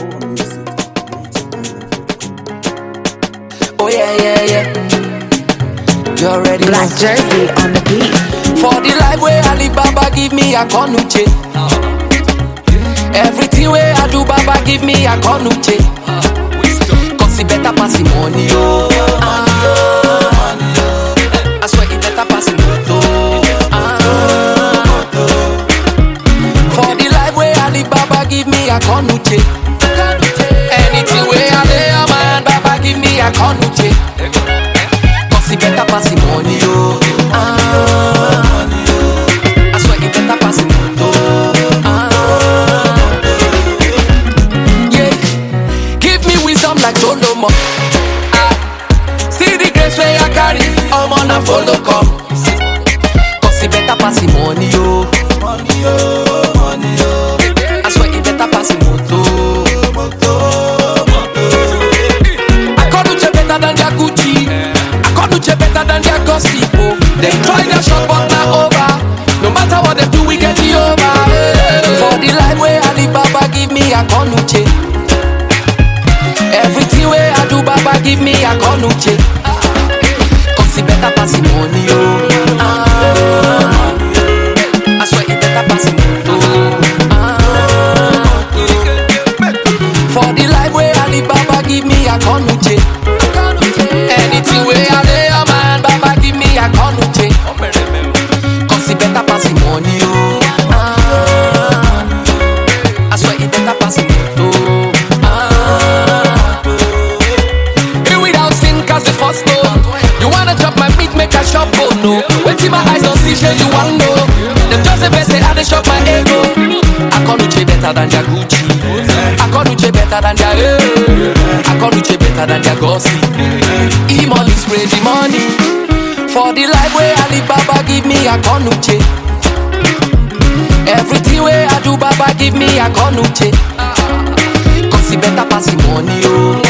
Oh yeah. You already Black know. Jersey on the beat. For the life where Alibaba give me a konuche. Everything where I do, Baba give me a konuche. Cause it better pass the money, oh. I swear it better pass the moto. For the life where Alibaba give me a konuche. Anything where I lay a man, Baba give me a konuche. Cause it better pass the money, oh. I swear it better pass the moto. Yeah, give me wisdom like Solomon. See the grace where I carry, I'm on a follow come. Cause it better pass the money, oh. I swear it better pass the moto. I call you better than their Gucci. I call you better than their gossip, oh. They try their shot but not over. No matter what they do, we get it over. For the life where Alibaba give me a konuche. Everything where I do, Baba give me a konuche. Cause it better pass the money, oh. I swear it better pass the moto. For the life where Alibaba give me a konuche. Anything where I lay a man, Baba give me a konuche. Cause it better pass the money, oh. I swear it better pass the moto. Here without sin, cause the first stone. You wanna chop my meat, make a shop, oh no. Wait till my eyes don't see, shit, you want know. Them just the best, say I they shop my ego. I call you better than their Gucci. I call you better than their I call you better than their gossip. E-money spray the money. For the life where Alibaba give me a konuche. Everything where I do, Baba give me a konuche. Cause it better pass the money, oh.